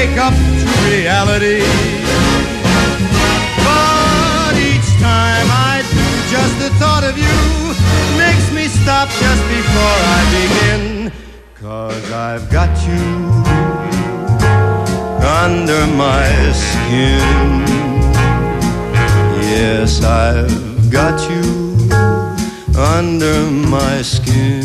wake up to reality. But each time I do, just the thought of you makes me stop just before I begin. 'Cause I've got you under my skin. Yes, I've got you under my skin.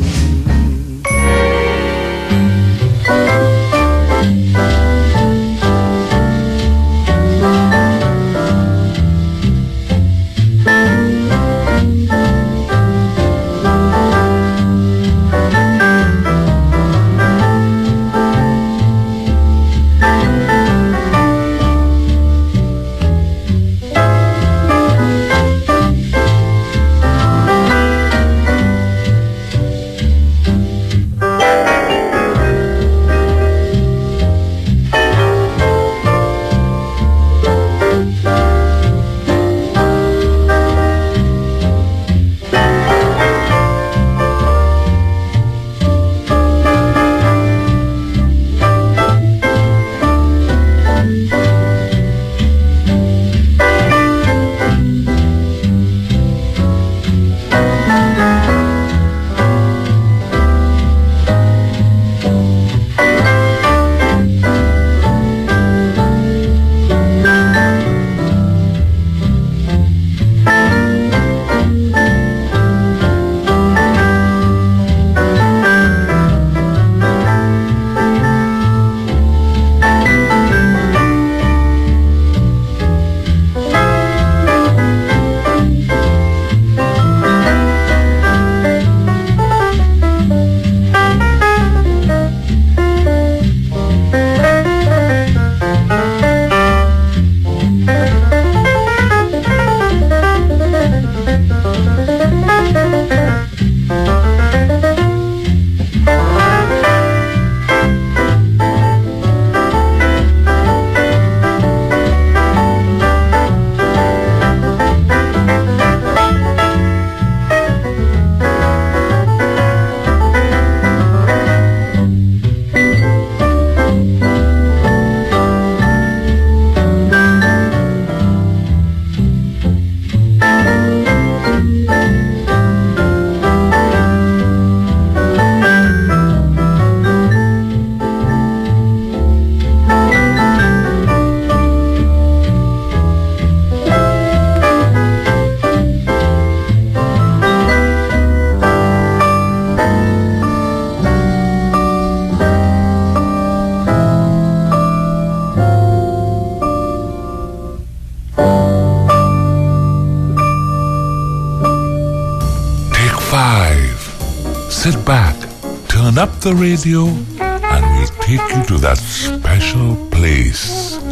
Sit back, turn up the radio, and we'll take you to that special place.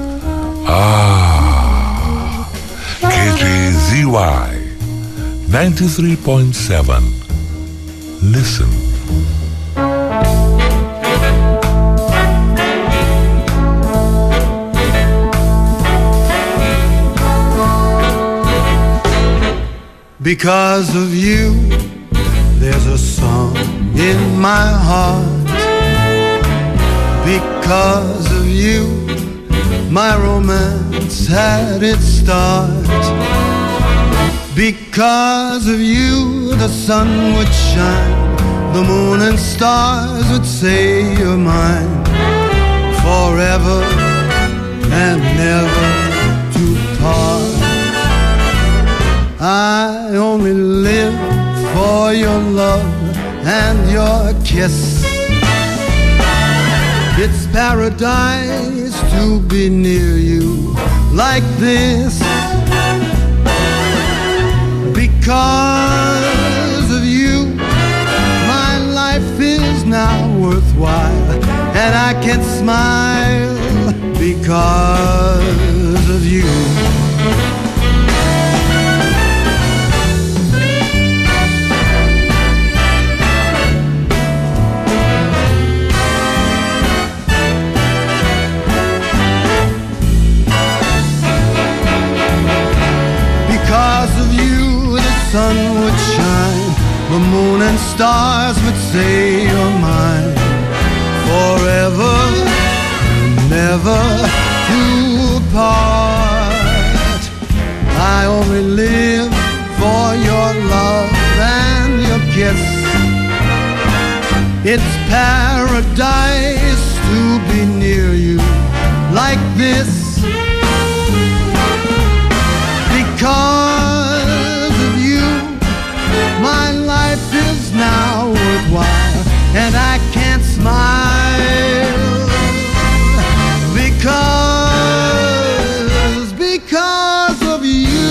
KJZY 93.7. Listen. Because of you, there's a song in my heart. Because of you, my romance had its start. Because of you, the sun would shine, the moon and stars would say you're mine, forever and never to part. I only live for your love and your kiss. It's paradise to be near you like this. Because of you, my life is now worthwhile, and I can smile because of you. Because of you, the sun would shine, the moon and stars would say you're mine, forever and never to part. I only live for your love and your kiss. It's paradise to be near you like this. Because of you, my life is now worthwhile, and I can't smile because of you.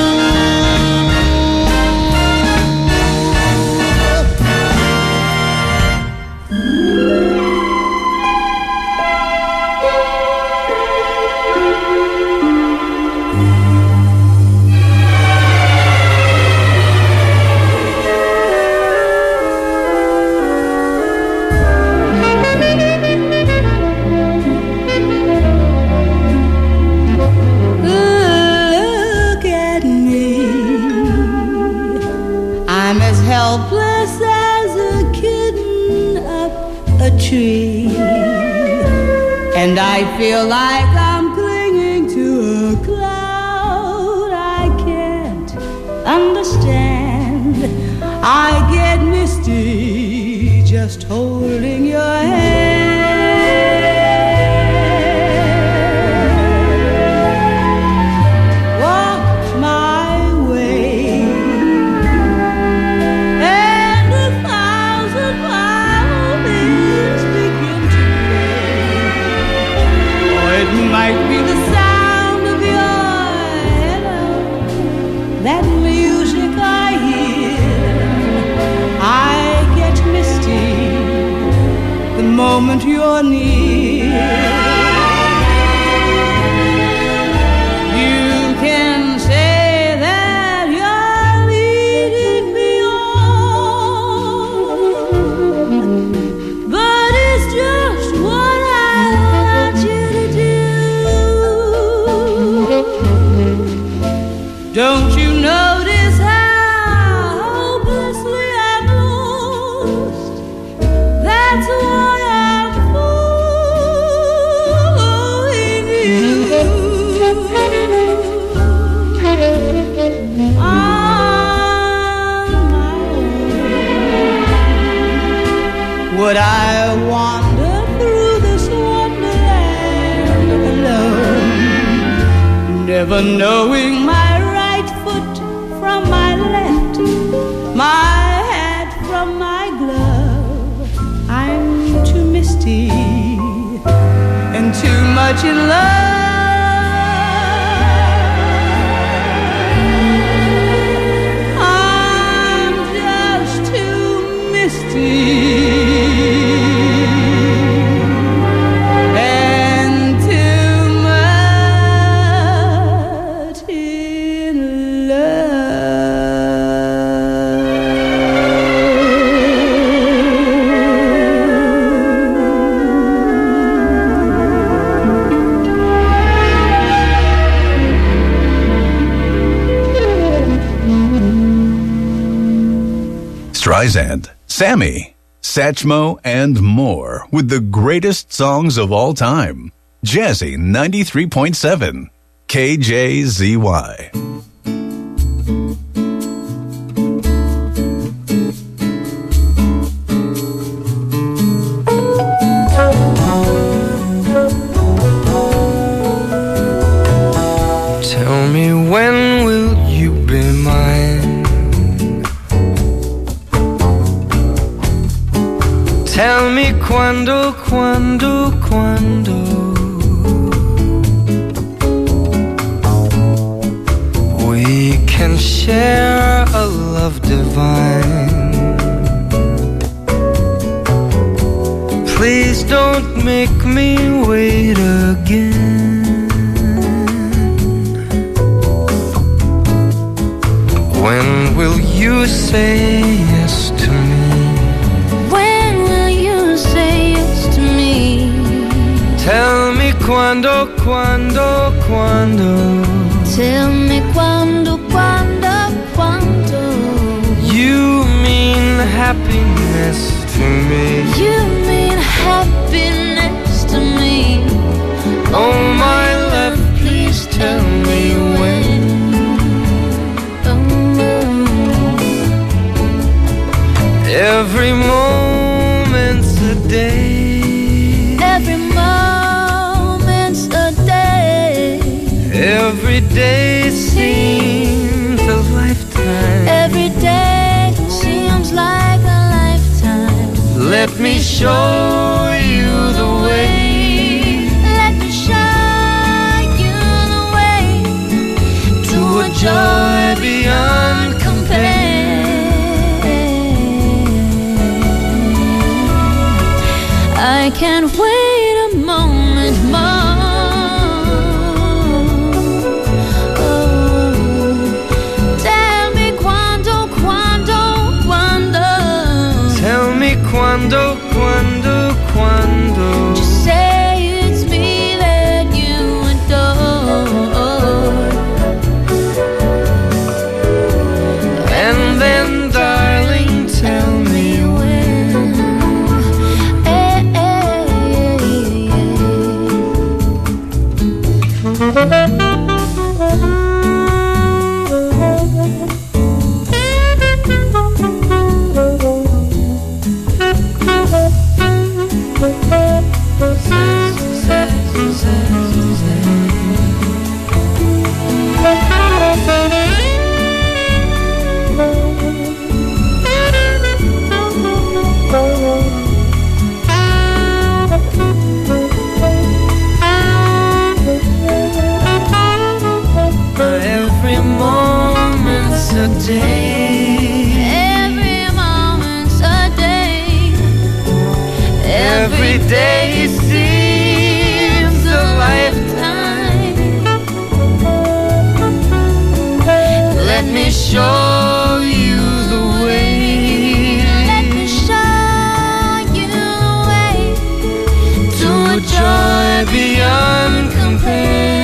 Helpless as a kitten up a tree, and I feel like I'm clinging to a cloud I can't understand. I get misty just holding your hand. Might be the sound of your hello, that music I hear. I get misty the moment you're near. You can say that you're leading me on, but it's just what I want you to do. Don't you notice how hopelessly I'm lost? That's why I'm fooling you. On my own, would I wander through this wonderland alone, never knowing my right foot from my left, my hat from my glove? I'm too misty and too much in love. I'm just too misty. Streisand, Sammy, Satchmo, and more with the greatest songs of all time. Jazzy 93.7, KJZY. Tell me, when will you be mine? Tell me quando, quando, quando we can share a love divine. Please don't make me wait again. When will you say yes to me? Tell me quando, quando, quando. Tell me quando, quando, quando. You mean happiness to me. You mean happiness to me. Every day seems a lifetime. Every day seems like a lifetime. Let me show you the way. Let me show you the way to a joy beyond compare. I can't wait a moment more. Oh, tell me quando, quando, quando. Tell me quando, quando, quando. Just say it's me that you adore. And then, darling, tell me when. Every moment's a day. Every moment's a day. Every day seems a lifetime. Let me show you the way. Let me show you the way to a joy beyond compare.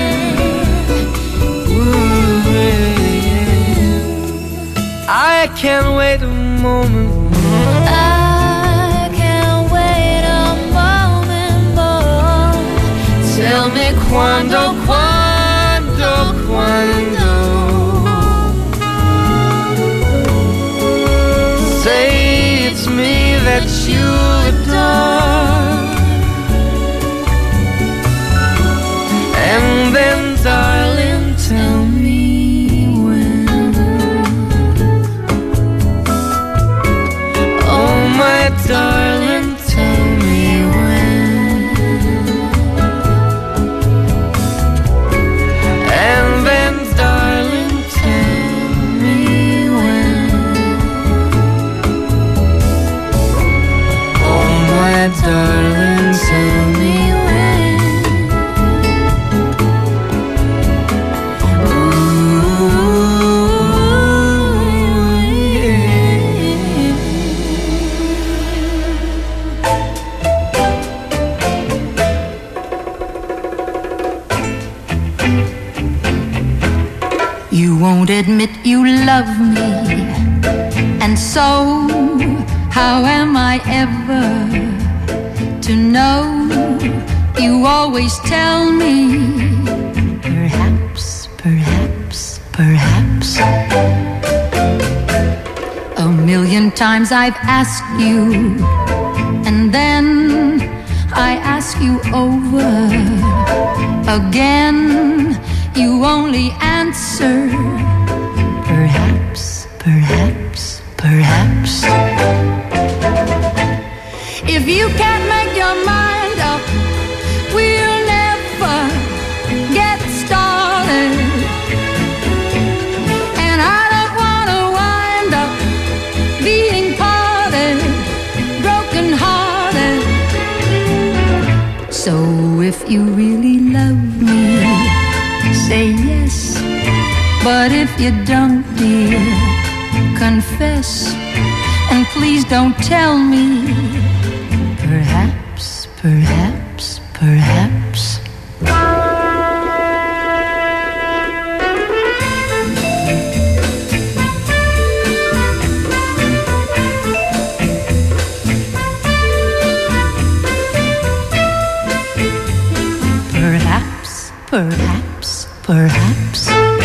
I can't wait a moment more. I can't wait a moment more. Tell me quando, quando, quando. Say it's me that you adore. And then, darling, tell me when. Oh, my darling, tell me when. And then, darling, tell me when. Oh, my darling, tell me when. You won't admit you love me, and so how am I ever to know? You always tell me, perhaps, perhaps, perhaps. A million times I've asked you, and then I ask you over again. You only answer, perhaps, perhaps, perhaps. If you can't make your mind up, we'll never get started. And I don't want to wind up being parted, broken hearted. So if you really love me, say yes. But if you don't, dear, confess. And please don't tell me, perhaps, perhaps, perhaps. Perhaps, perhaps, perhaps.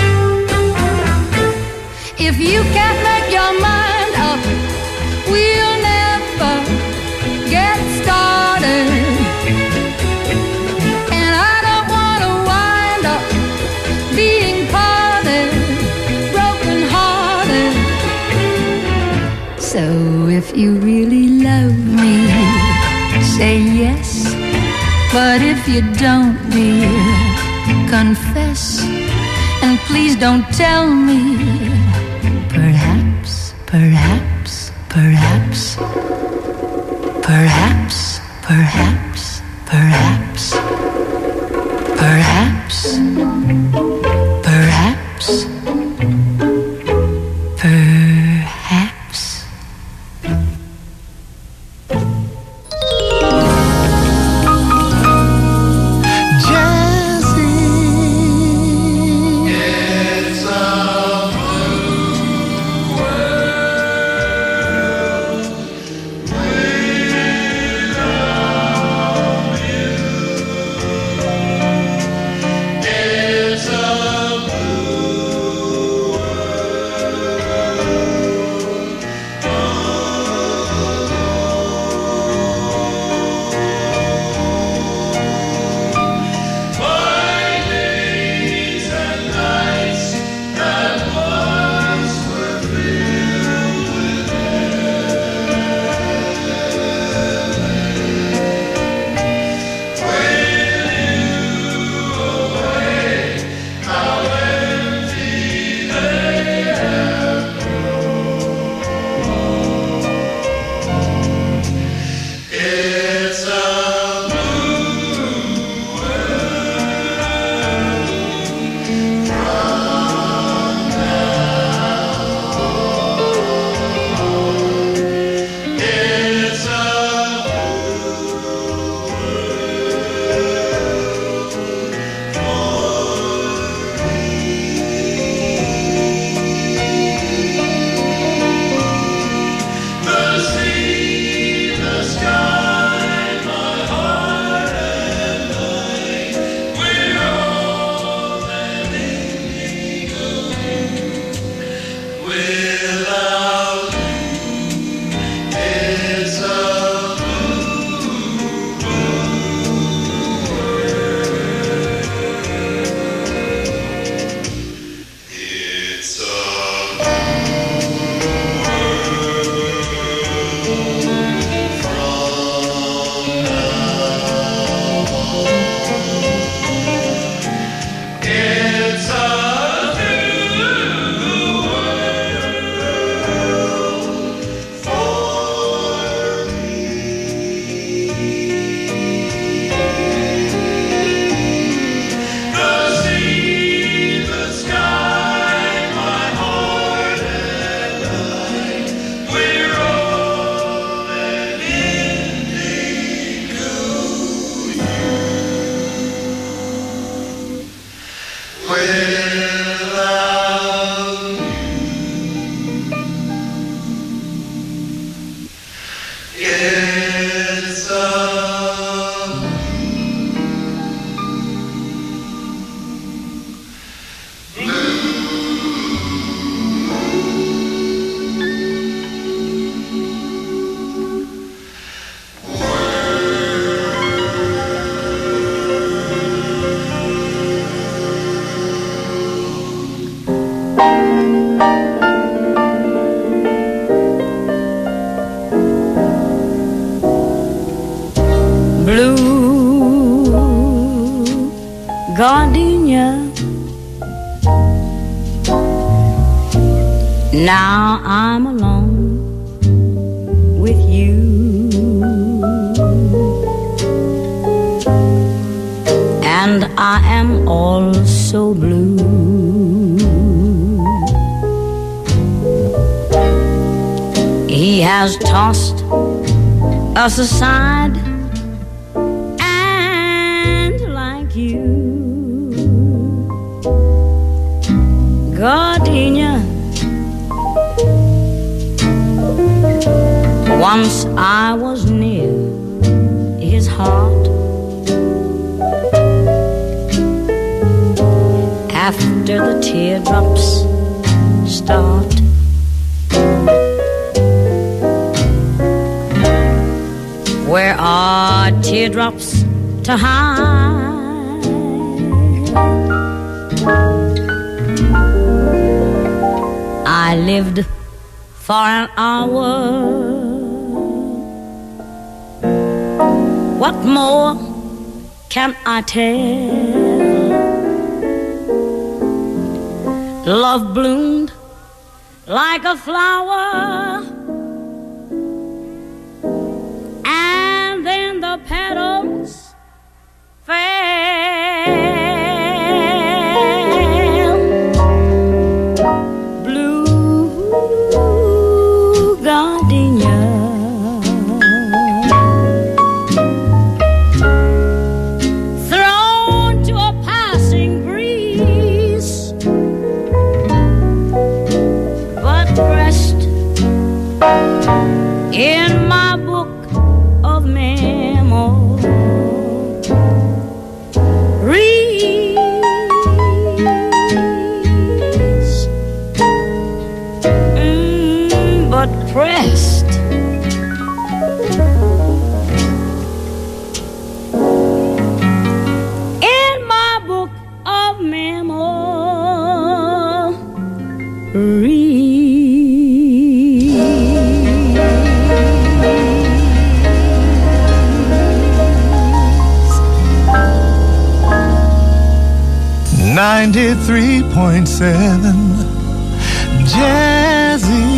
If you can't make your mind up, we'll never get started. And I don't want to wind up being if you really love me, say yes. But if you don't, dear, confess. And please don't tell me. Perhaps, perhaps, perhaps, perhaps, perhaps, perhaps, perhaps, perhaps, perhaps. gardenia. Now I'm alone with you, and I am also blue. He has tossed us aside, and like you, gardenia, once I was near his heart. After the teardrops start, where are teardrops to hide? I lived for an hour What more can I tell? Love bloomed like a flower, and then the petals fell. Blue gardenia thrown to a passing breeze, but pressed in my book of memories. But pressed in my book of memories. 93.7 Jazzy.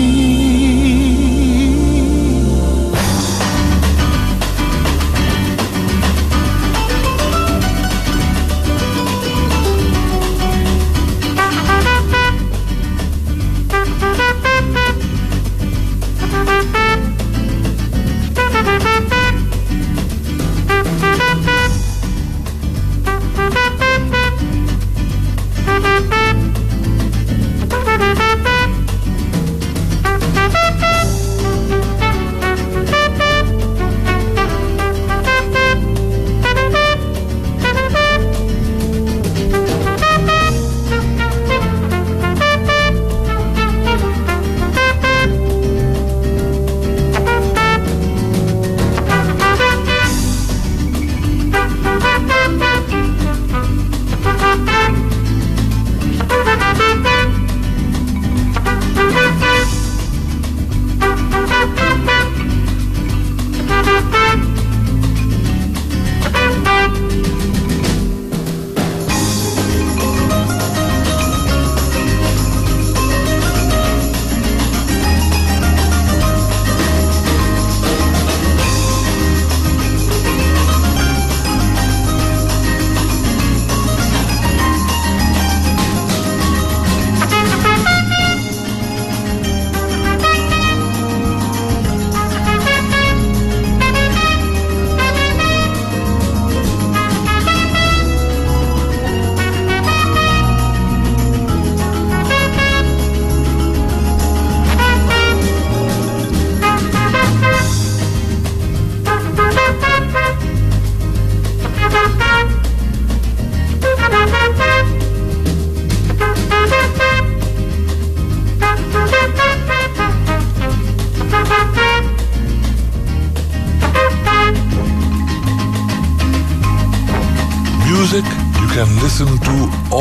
Music you can listen to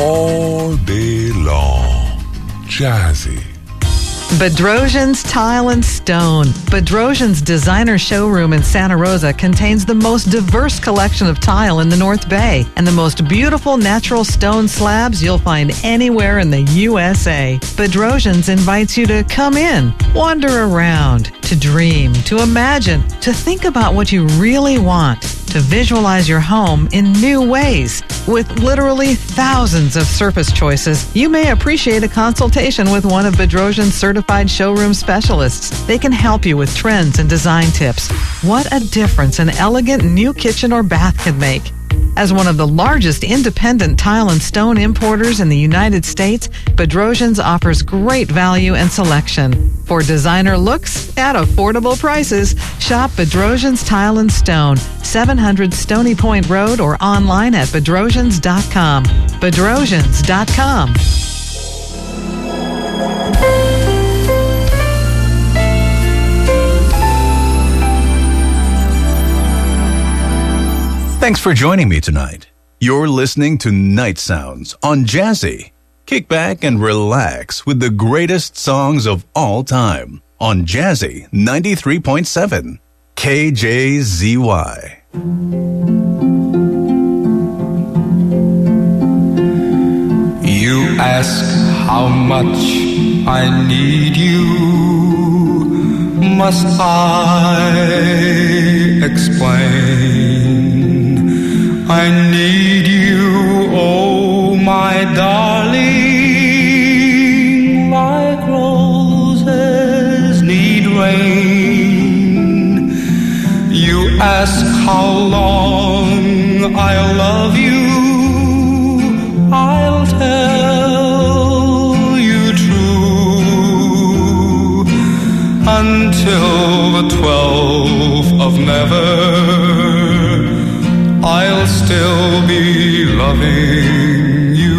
all day long. Jazzy. Bedrosian's Tile and Stone. Bedrosian's designer showroom in Santa Rosa contains the most diverse collection of tile in the North Bay and the most beautiful natural stone slabs you'll find anywhere in the USA. Bedrosian's invites you to come in, wander around, to dream, to imagine, to think about what you really want, to visualize your home in new ways. With literally thousands of surface choices, you may appreciate a consultation with one of Bedrosian's certified showroom specialists. They can help you with trends and design tips. What a difference an elegant new kitchen or bath can make. As one of the largest independent tile and stone importers in the United States, Bedrosian's offers great value and selection. For designer looks at affordable prices, shop Bedrosian's Tile and Stone, 700 Stony Point Road, or online at bedrosians.com. Bedrosians.com. Thanks for joining me tonight. You're listening to Night Sounds on Jazzy. Kick back and relax with the greatest songs of all time on Jazzy 93.7 KJZY. You ask how much I need you. Must I explain? I need you, oh my darling, like roses need rain. You ask how long I'll love you. I'll tell you true, until the 12th of never, I'll still be loving you.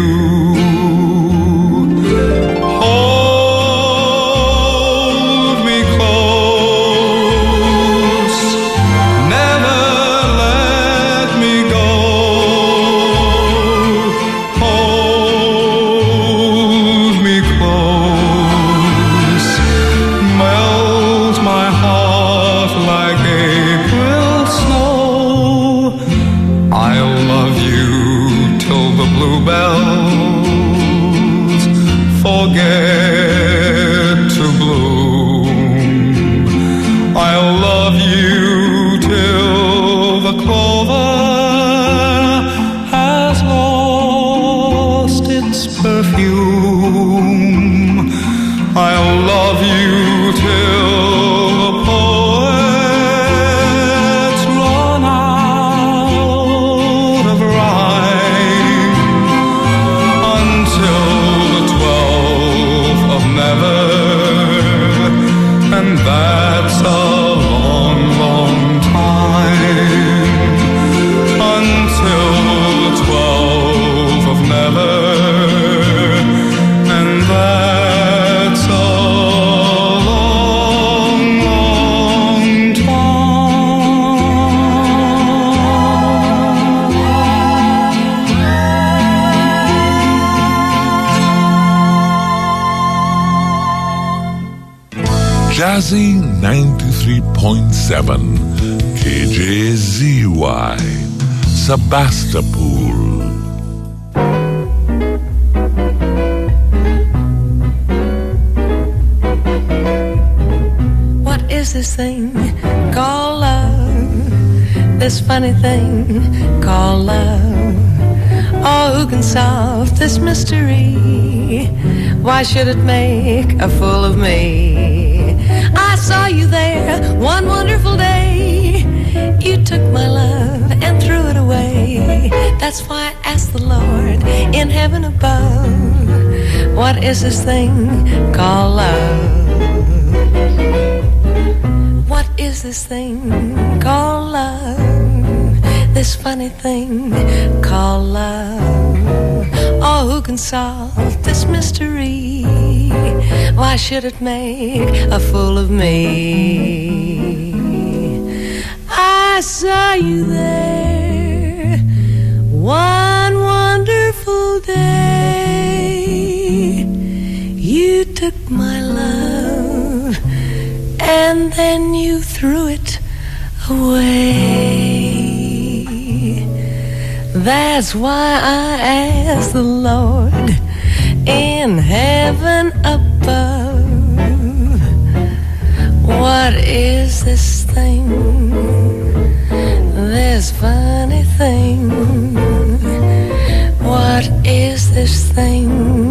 Hold me close, never let me go. Hold me close, melt my heart like April snow. I'll love you till the bluebells forget to bloom. I'll love you till the clover has lost its perfume. I'll love you till the poets run out of rhyme, until the 12th of never, and that's a long, long time. Until the 12th of never, and that's a long, long Jazzy 93.7 KJZY Sebastopol. What is this thing called love? This funny thing called love. Oh, who can solve this mystery? Why should it make a fool of me? I saw you there one wonderful day. You took my love and threw it away. That's why I asked the Lord in heaven above, what is this thing called love? What is this thing called love? This funny thing called love. Oh, who can solve this mystery? Why should it make a fool of me? I saw you there one wonderful day. You took my love and then you threw it away. That's why I asked the Lord in heaven above, what is this thing, this funny thing? What is this thing